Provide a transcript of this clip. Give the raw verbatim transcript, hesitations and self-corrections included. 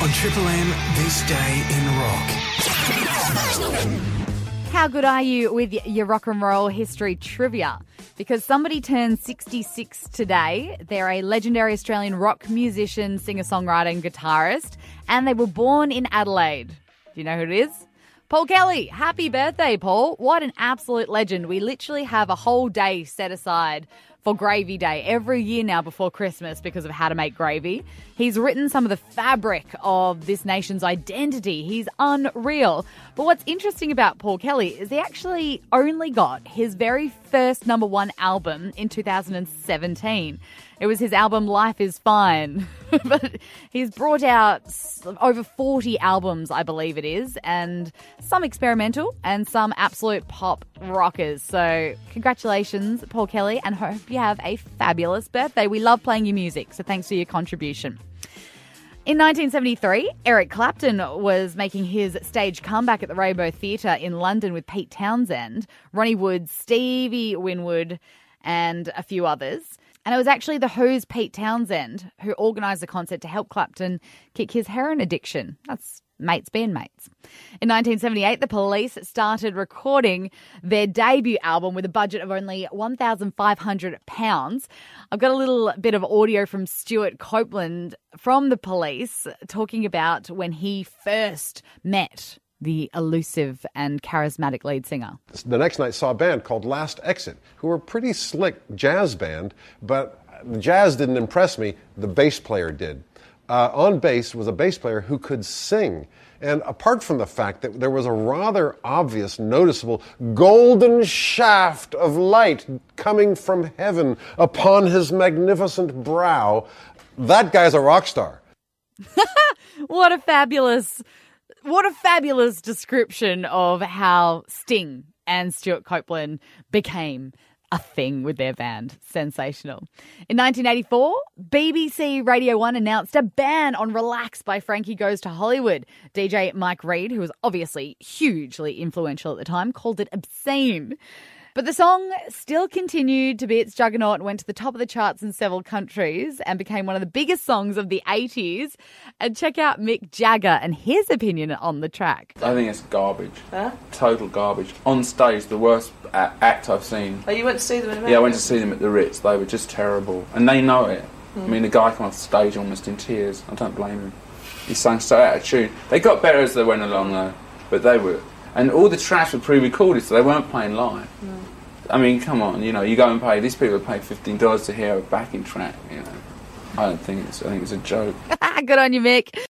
On Triple M, this day in rock. How good are you with your rock and roll history trivia? Because somebody turned sixty-six today. They're a legendary Australian rock musician, singer-songwriter and guitarist, and they were born in Adelaide. Do you know who it is? Paul Kelly. Happy birthday, Paul. What an absolute legend. We literally have a whole day set aside for Gravy Day every year now before Christmas because of how to make gravy. He's written some of the fabric of this nation's identity. He's unreal. But what's interesting about Paul Kelly is he actually only got his very first number one album in two thousand seventeen. It was his album Life is Fine. But he's brought out over forty albums, I believe it is, and some experimental and some absolute pop rockers. So congratulations, Paul Kelly, and hope you have a fabulous birthday. We love playing your music, so thanks for your contribution. In nineteen seventy-three, Eric Clapton was making his stage comeback at the Rainbow Theatre in London with Pete Townsend, Ronnie Wood, Stevie Winwood, and a few others. And it was actually the Who's Pete Townsend who organised the concert to help Clapton kick his heroin addiction. That's mates being mates. In nineteen seventy-eight, the Police started recording their debut album with a budget of only one thousand five hundred pounds. I've got a little bit of audio from Stuart Copeland from the Police talking about when he first met the elusive and charismatic lead singer. The next night saw a band called Last Exit, who were a pretty slick jazz band, but the jazz didn't impress me. The bass player did. Uh, on bass was a bass player who could sing. And apart from the fact that there was a rather obvious, noticeable golden shaft of light coming from heaven upon his magnificent brow, that guy's a rock star. What a fabulous... What a fabulous description of how Sting and Stuart Copeland became a thing with their band. Sensational. In nineteen eighty-four, B B C Radio one announced a ban on Relax by Frankie Goes to Hollywood. D J Mike Reid, who was obviously hugely influential at the time, called it obscene. But the song still continued to be its juggernaut and went to the top of the charts in several countries and became one of the biggest songs of the eighties. And check out Mick Jagger and his opinion on the track. I think it's garbage. Huh? Total garbage. On stage, the worst a- act I've seen. Oh, you went to see them in America? Yeah, I went to see them at the Ritz. They were just terrible. And they know it. Mm. I mean, the guy came off stage almost in tears. I don't blame him. He sang so out of tune. They got better as they went along, though. But they were... And all the tracks were pre-recorded, so they weren't playing live. Mm. I mean, come on, you know, you go and pay, these people pay fifteen dollars to hear a backing track, you know. I don't think it's, I think it's a joke. Good on you, Mick.